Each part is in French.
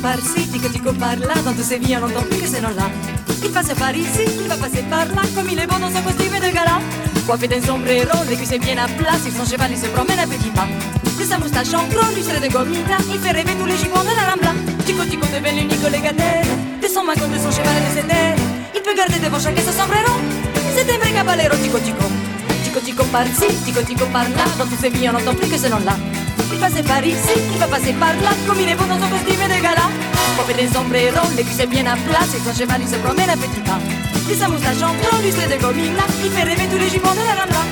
par-ci, tico par-là, dans tous ces vies on n'entend plus que ces noms-là. Il passe par ici, il va passer par là, comme il est beau dans son costume de gala. Coiffé d'un sombrero, les cuisses bien à plat, sur son cheval il se promène à petits pas. De sa moustache en gros, lustrée de gomita, il fait rêver tous les jupons de la Rambla. Tico devient l'unique légataire de son magon, de son cheval et de ses terres. Il peut garder devant chacun son sombrero, c'est un vrai caballero. Tico par-ci, tico par-là, dans toutes ces vies on n'entend plus que ce nom-là. Il passe par ici, il va passer par là, comme il est beau dans son costume de gala. Coiffé d'un sombrero, les cuisses bien à plat, sur son cheval il se promène à petits pas. De sa moustache en gros, lustrée de gomina, il fait rêver tous les jupons de la Rambla.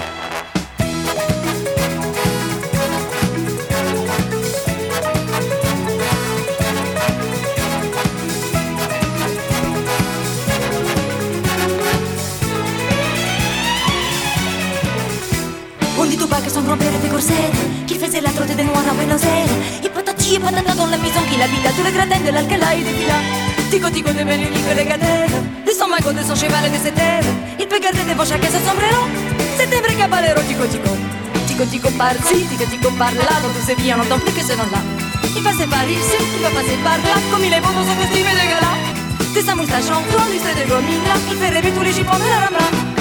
On dit tout bas que son grand-père était corset, qu'il faisait la trotte des noirs à Buenos Aires. Et patati et patata dans la maison qu'il habite, tous les gradins de l'Alcalá et des villas. Tico devient l'unique légataire de son magot, de son cheval et de ses terres. Il peut garder devant chacun son sombrero, c'est un vrai caballero. Tico par-ci, tico par-là, dans tous ces vies on n'entend plus que ce nom-là. Il passe par ici, il va passer par là, comme il est beau dans son costume de gala. De sa moustache en gros, lustrée de gomina, il fait rêver tous les jupons de la Rambla.